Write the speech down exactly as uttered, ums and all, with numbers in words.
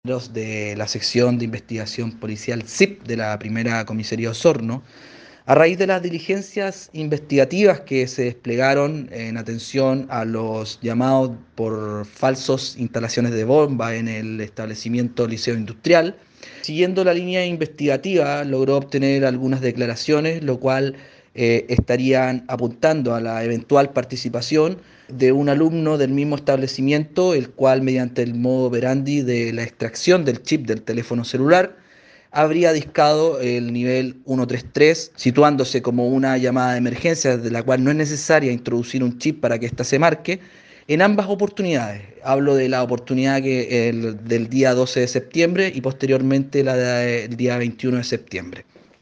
De la sección de investigación policial S I P de la primera comisaría Osorno, a raíz de las diligencias investigativas que se desplegaron en atención a los llamados por falsos instalaciones de bomba en el establecimiento Liceo Industrial. Siguiendo la línea investigativa, logró obtener algunas declaraciones, lo cual eh, estarían apuntando a la eventual participación de un alumno del mismo establecimiento, el cual mediante el modo operandi de la extracción del chip del teléfono celular, habría discado el nivel ciento treinta y tres, situándose como una llamada de emergencia de la cual no es necesaria introducir un chip para que ésta se marque, en ambas oportunidades. Hablo de la oportunidad que el, del día doce de septiembre y posteriormente la del día veintiuno de septiembre.